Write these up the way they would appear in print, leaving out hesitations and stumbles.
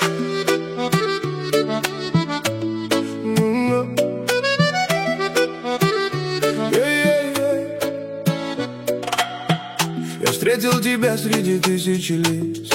Я встретил тебя среди тысячи лиц,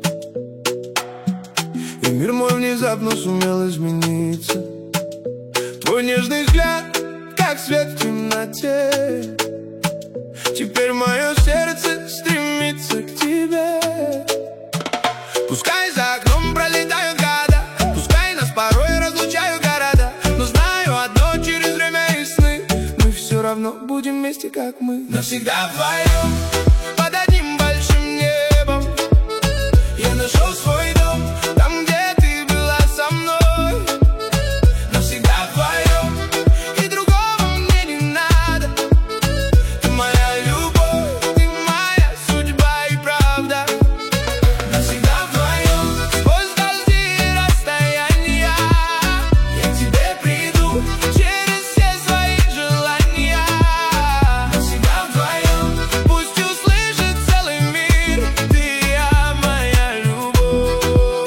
и мир мой внезапно сумел измениться. Твой нежный взгляд, как свет в темноте. Теперь мое сердце стремится к тебе. Пускай за окном пролетают года, пускай нас порой разлучают города, но знаю одно, через время и сны мы все равно будем вместе, как мы. Навсегда вдвоем, под одним большим небом. Я нашел свой дом, там, где ты была со мной. Навсегда вдвоем, и другого мне не надо. Ты моя любовь, ты моя судьба и правда. Навсегда вдвоем, сквозь дожди и расстояния, я к тебе приду через все свои желания. Навсегда вдвоем, пусть услышит целый мир, ты я, моя любовь.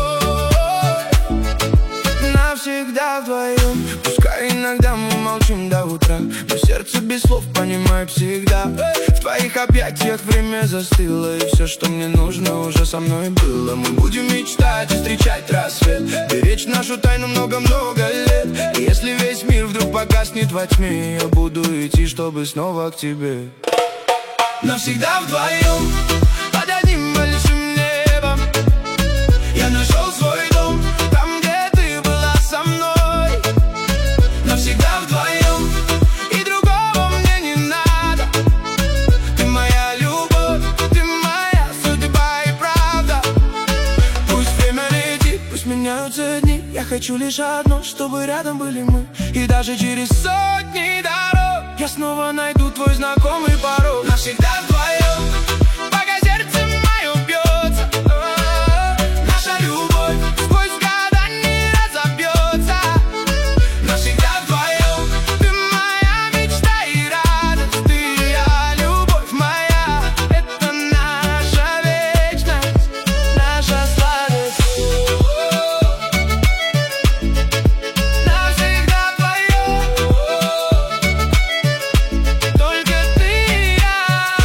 Навсегда вдвоем, пускай иногда мы молчим до утра, но сердце без слов понимает всегда. В твоих объятиях время застыло, и все, что мне нужно, уже со мной было. Мы будем мечтать и встречать рассвет, беречь нашу тайну много-много лет. И если весь мир вдруг погаснет во тьме, я буду идти, чтобы снова к тебе. Навсегда вдвоем, под одним большим небом. Я нашел свой дом, там, где ты была со мной. Навсегда вдвоем, и другого мне не надо. Ты моя любовь, ты моя судьба и правда. Пусть время летит, пусть меняются дни, я хочу лишь одно, чтобы рядом были мы. И даже через сотни дорог я снова найду твой знакомый порог. Навсегда вдвоем, пока сердце мое бьется, наша любовь сквозь года не разобьется. Навсегда вдвоем, ты моя мечта и радость, ты я, любовь моя. Это наша вечность, наша сладость. Навсегда вдвоем, только ты и я.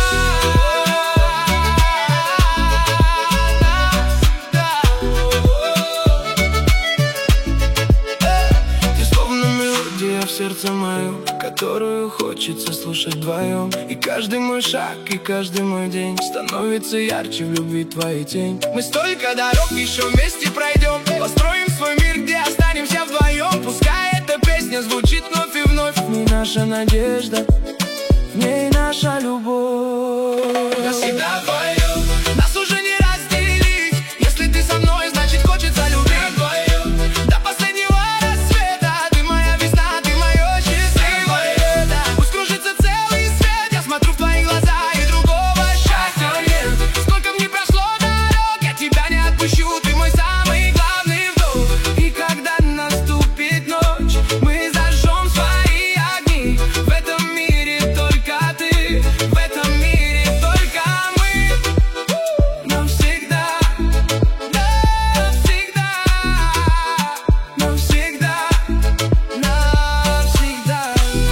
Ты словно мелодия в сердце моем, которую хочется слушать вдвоем. И каждый мой шаг, и каждый мой день становится ярче в любви твоей тень. Мы столько дорог еще вместе пройдем, построим свой мир, где останемся вдвоем. Пускай эта песня звучит вновь и вновь, в ней наша надежда, в ней наша любовь. Навсегда вдвоем, нас уже не разделить. Если ты со мной, значит хочется любить. Вдвоем, до последнего рассвета. Ты моя весна, ты мое счастливое лето. Пусть кружится целый свет, я смотрю в твои глаза, и другого счастья нет. Сколько мне прошло дорог, я тебя не отпущу. Ты мой самый главный вдох. И когда наступит ночь, мы зажжем свои огни. В этом мире только ты, в этом мире только мы. Навсегда, навсегда, навсегда, навсегда.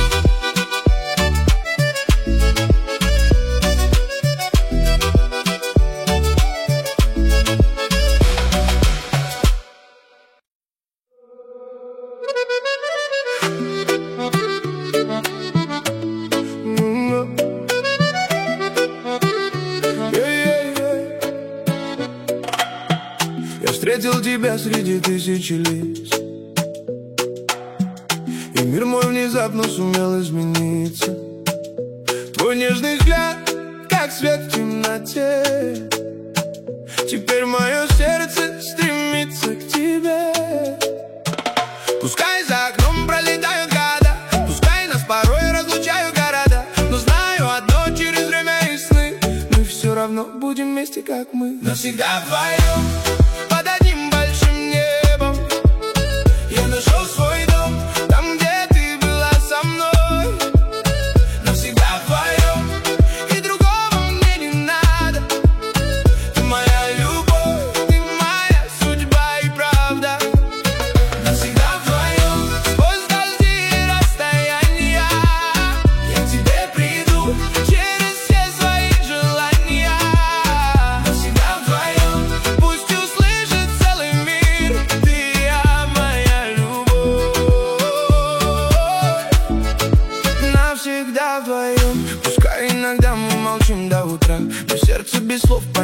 Я встретил тебя среди тысячи лиц, и мир мой внезапно сумел измениться. Твой нежный взгляд, как свет в темноте. Теперь мое сердце стремится к тебе. Пускай за окном пролетают года, пускай нас порой разлучают города, но знаю одно, через время и сны мы все равно будем вместе, как мы. Навсегда вдвоем, под одним большим небом. Я нашел свой дом, там, где ты была со мной. Навсегда вдвоем, и другого мне не надо. Ты моя любовь, ты моя судьба и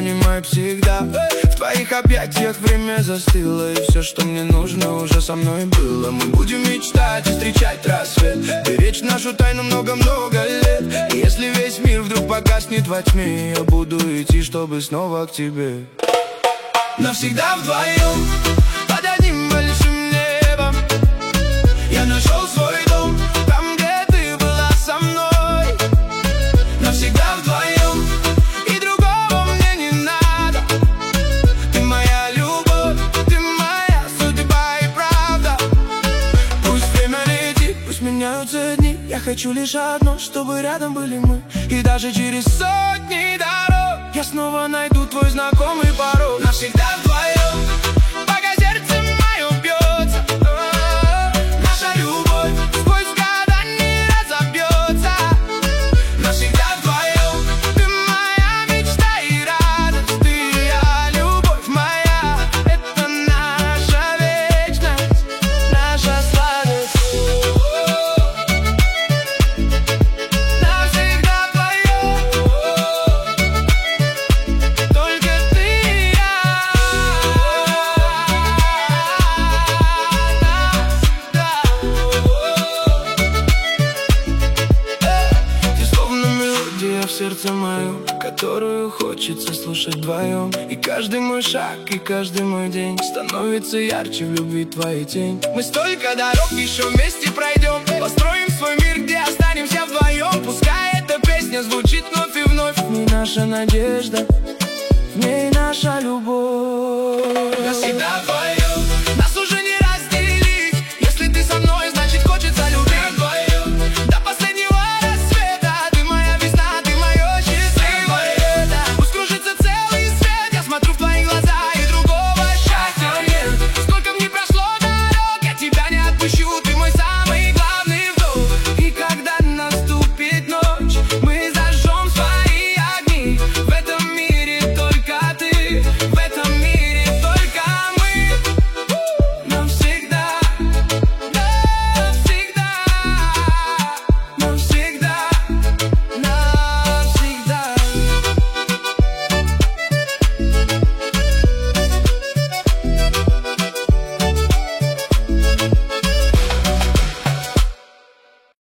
понимает всегда. В твоих объятиях время застыло, и все, что мне нужно, уже со мной было. Мы будем мечтать и встречать рассвет, беречь нашу тайну много-много лет. И если весь мир вдруг погаснет во тьме, я буду идти, чтобы снова к тебе. Навсегда вдвоем, под одним большим небом, я нашел свой дом, там, где ты была со мной. Навсегда вдвоем, и другого мне не надо. Ты моя любовь, ты моя судьба и правда. Пусть время летит, пусть меняются дни, я хочу лишь одно, чтобы рядом были мы. И даже через сотни дорог я снова найду твой знакомый порог. Навсегда вдвоем, пока сердце мое бьется, наша любовь сквозь года не разобьется. Навсегда вдвоем, ты моя мечта и радость, ты я, любовь моя. Это наша вечность, наша сладость. Навсегда вдвоем, только ты и я. Ты словно мелодия в сердце моем, которую хочется слушать вдвоем. И каждый мой шаг, и каждый мой день становится ярче в любви твоей тень. Мы столько дорог еще вместе пройдем, построим свой мир, где останемся вдвоем. Пускай эта песня звучит вновь и вновь. В ней наша надежда, в ней наша любовь.